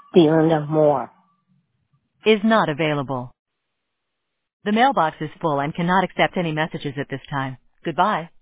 Stealing them more. Is not available. The mailbox is full and cannot accept any messages at this time. Goodbye.